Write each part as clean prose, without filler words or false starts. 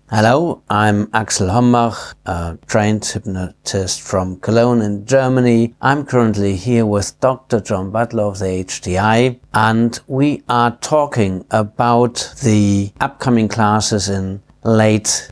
Hello, I'm Axel Hombach, a trained hypnotist from Cologne in Germany. I'm currently here with Dr. John Butler of the HDI, and we are talking about the upcoming classes in late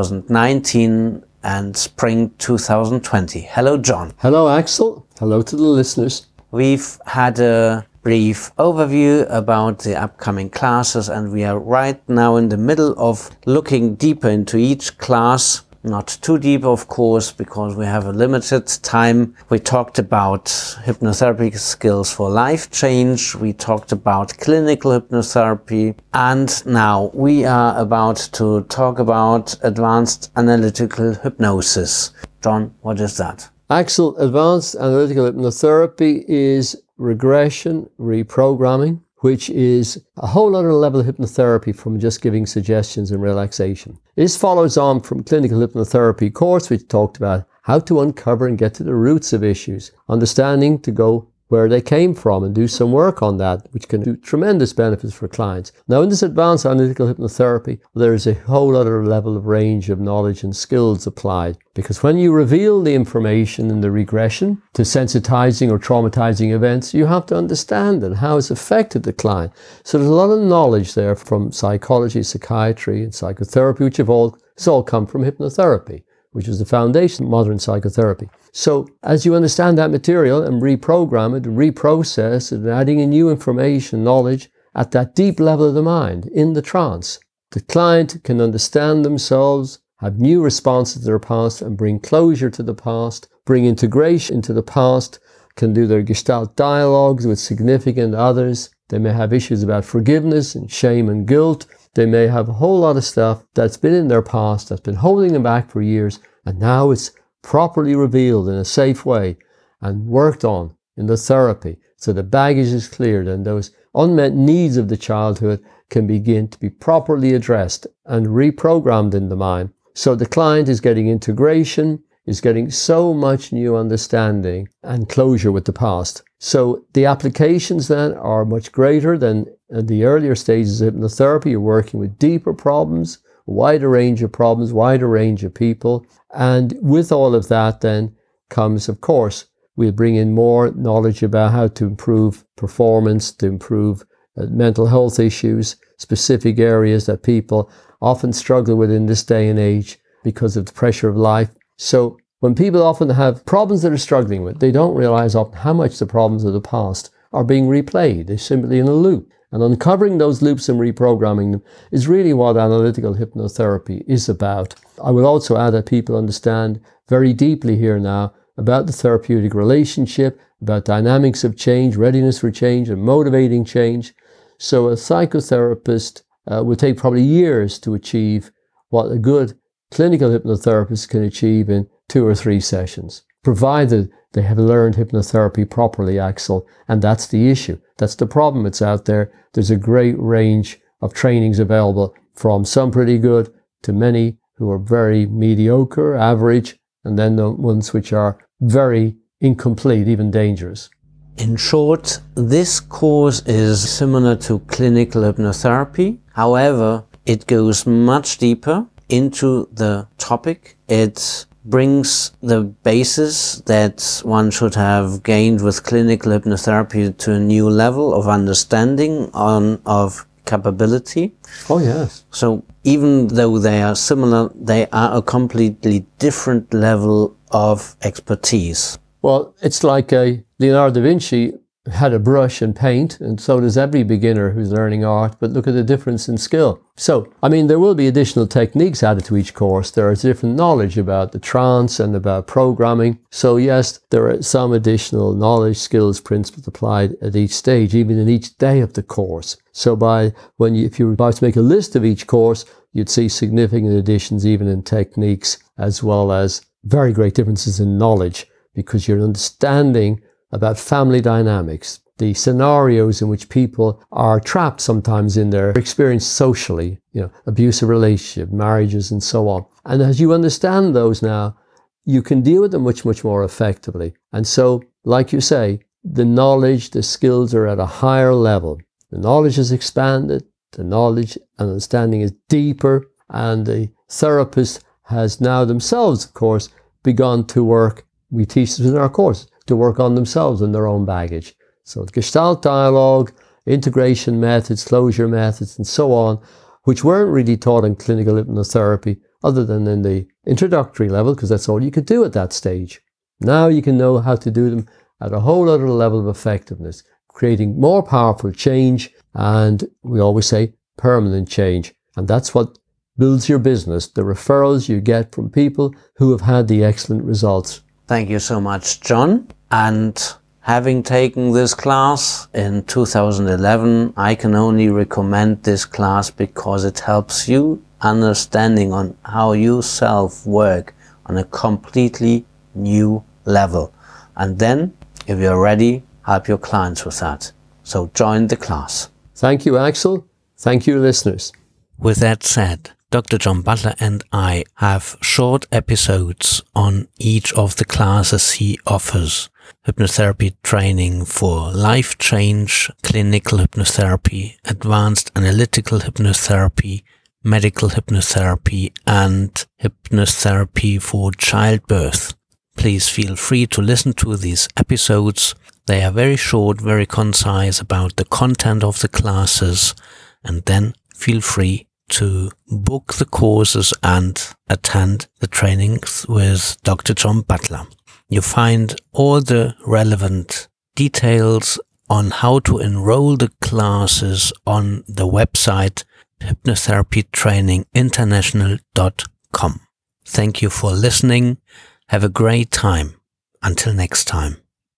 2019 and spring 2020. Hello, John. Hello, Axel. Hello to the listeners. We've had a brief overview about the upcoming classes, and we are right now in the middle of looking deeper into each class. Not too deep, of course, because we have a limited time. We talked about hypnotherapy skills for life change. We talked about clinical hypnotherapy. And now we are about to talk about advanced analytical hypnosis. John, what is that? Axel, advanced analytical hypnotherapy is regression, reprogramming, which is a whole other level of hypnotherapy from just giving suggestions and relaxation. This follows on from clinical hypnotherapy course, which talked about how to uncover and get to the roots of issues, understanding to go where they came from and do some work on that, which can do tremendous benefits for clients. Now, in this advanced analytical hypnotherapy, there is a whole other level of range of knowledge and skills applied. Because when you reveal the information in the regression to sensitizing or traumatizing events, you have to understand it, how it's affected the client. So there's a lot of knowledge there from psychology, psychiatry, and psychotherapy, which has all come from hypnotherapy, which is the foundation of modern psychotherapy. So as you understand that material and reprogram it, reprocess it, and adding in new information, knowledge at that deep level of the mind, in the trance, the client can understand themselves, have new responses to their past, and bring closure to the past, bring integration into the past, can do their gestalt dialogues with significant others. They may have issues about forgiveness and shame and guilt. They may have a whole lot of stuff that's been in their past, that's been holding them back for years, and now it's properly revealed in a safe way and worked on in the therapy. So the baggage is cleared and those unmet needs of the childhood can begin to be properly addressed and reprogrammed in the mind. So the client is getting integration, is getting so much new understanding and closure with the past. So the applications then are much greater than in the earlier stages of hypnotherapy. You're working with deeper problems, a wider range of problems, wider range of people. And with all of that then comes, of course, we'll bring in more knowledge about how to improve performance, to improve mental health issues, specific areas that people often struggle with in this day and age because of the pressure of life. So when people often have problems that they're struggling with, they don't realize often how much the problems of the past are being replayed. They're simply in a loop. And uncovering those loops and reprogramming them is really what analytical hypnotherapy is about. I will also add that people understand very deeply here now about the therapeutic relationship, about dynamics of change, readiness for change, and motivating change. So a psychotherapist will take probably years to achieve what a good clinical hypnotherapist can achieve in 2 or 3 sessions, provided they have learned hypnotherapy properly, Axel, and that's the issue. That's the problem that's out there. There's a great range of trainings available, from some pretty good to many who are very mediocre, average, and then the ones which are very incomplete, even dangerous. In short, this course is similar to clinical hypnotherapy. However, it goes much deeper into the topic. It brings the basis that one should have gained with clinical hypnotherapy to a new level of understanding of capability. Oh, yes. So even though they are similar, they are a completely different level of expertise. Well, it's like Leonardo da Vinci had a brush and paint, and so does every beginner who's learning art, but look at the difference in skill. So, there will be additional techniques added to each course. There is different knowledge about the trance and about programming. So yes, there are some additional knowledge, skills, principles applied at each stage, even in each day of the course. So if you were about to make a list of each course, you'd see significant additions even in techniques, as well as very great differences in knowledge, because you're understanding about family dynamics, the scenarios in which people are trapped sometimes in their experience socially, abusive relationship, marriages, and so on. And as you understand those now, you can deal with them much, much more effectively. And so, like you say, the knowledge, the skills are at a higher level. The knowledge is expanded, the knowledge and understanding is deeper, and the therapist has now themselves, of course, begun to work. We teach them in our course to work on themselves and their own baggage. So Gestalt dialogue, integration methods, closure methods, and so on, which weren't really taught in clinical hypnotherapy other than in the introductory level, because that's all you could do at that stage. Now you can know how to do them at a whole other level of effectiveness, creating more powerful change, and we always say permanent change. And that's what builds your business, the referrals you get from people who have had the excellent results. Thank you so much, John. And having taken this class in 2011, I can only recommend this class because it helps you understanding on how you self-work on a completely new level. And then, if you're ready, help your clients with that. So join the class. Thank you, Axel. Thank you, listeners. With that said, Dr. John Butler and I have short episodes on each of the classes he offers. Hypnotherapy training for life change, clinical hypnotherapy, advanced analytical hypnotherapy, medical hypnotherapy, and hypnotherapy for childbirth. Please feel free to listen to these episodes. They are very short, very concise about the content of the classes, and then feel free to book the courses and attend the trainings with Dr. John Butler. You find all the relevant details on how to enroll the classes on the website hypnotherapytraininginternational.com. Thank you for listening. Have a great time. Until next time.